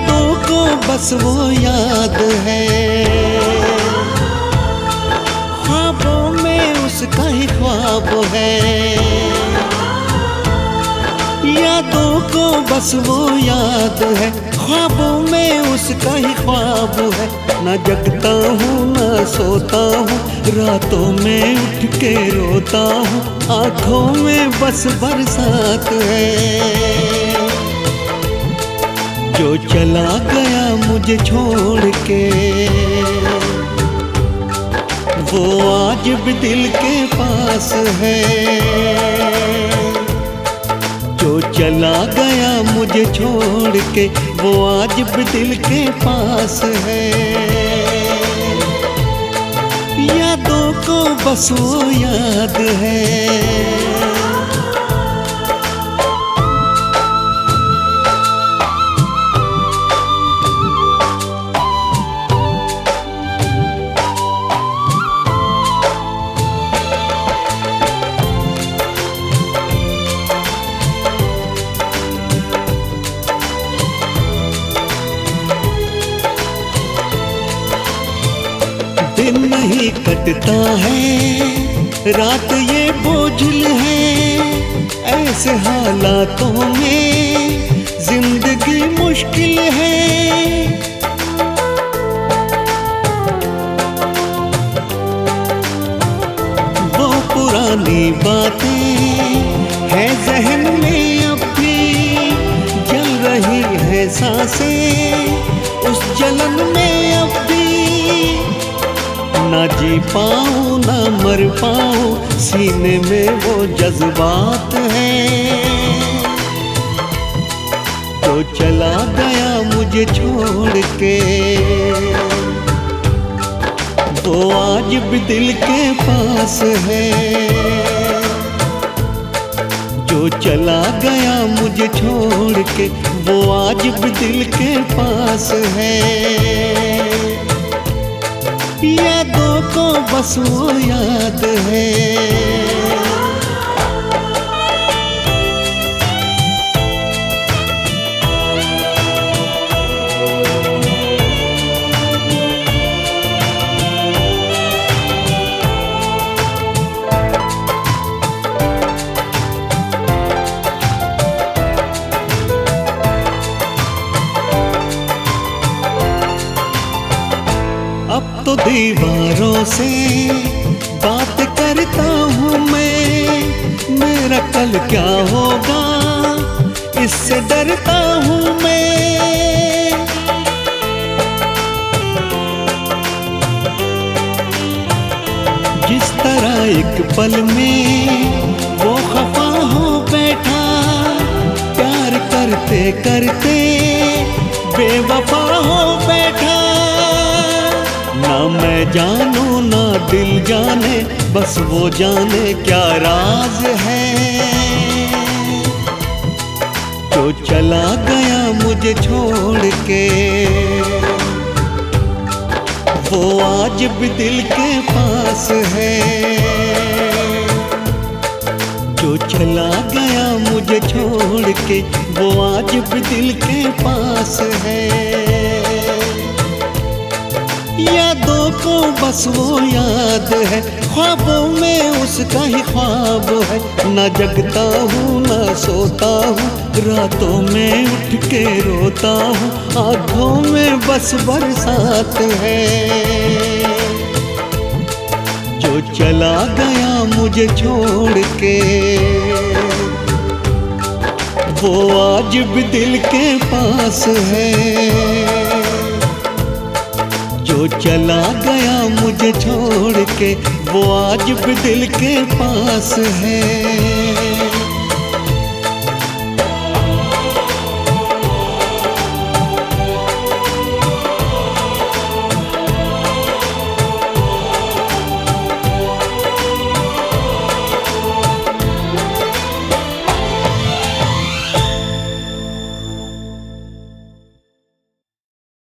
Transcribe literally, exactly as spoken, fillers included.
यादों को बस वो याद है, ख्वाबों में उसका ही ख्वाब है। यादों को बस वो याद है, ख्वाबों में उसका ही ख्वाब है। न जगता हूँ न सोता हूँ, रातों में उठ के रोता हूँ, आँखों में बस बरसात है। जो चला गया मुझे छोड़ के, वो आज भी दिल के पास है। जो चला गया मुझे छोड़ के, वो आज भी दिल के पास है। यादों को बस वो याद है। दिन नहीं कटता है, रात ये बोझिल है। ऐसे हालातों में जिंदगी मुश्किल है। वो पुरानी बातें है जहन में अब भी, जल रही है सांसें उस जलन में अब भी। ना जी पाऊँ ना मर पाऊँ, सीने में वो जज्बात है। तो चला गया मुझे छोड़ के, वो आज भी दिल के पास है। जो चला गया मुझे छोड़ के, वो आज भी दिल के पास है। यादों को बस वो याद है। अब तो दीवारों से बात करता हूँ मैं, मेरा कल क्या होगा इससे डरता हूँ मैं। जिस तरह एक पल में वो खफा हो बैठा, प्यार करते करते बेवफा हो बैठा। ना मैं जानूं ना दिल जाने, बस वो जाने क्या राज है। जो चला गया मुझे छोड़ के, वो आज भी दिल के पास है। जो चला गया मुझे छोड़ के, वो आज भी दिल के पास है। यादों को बस वो याद है, ख्वाबों में उसका ही ख्वाब है। न जगता हूँ न सोता हूँ, रातों में उठ के रोता हूँ, आँखों में बस बरसात है। जो चला गया मुझे छोड़ के, वो आज भी दिल के पास है। जो चला गया मुझे छोड़ के, वो आज भी दिल के पास है।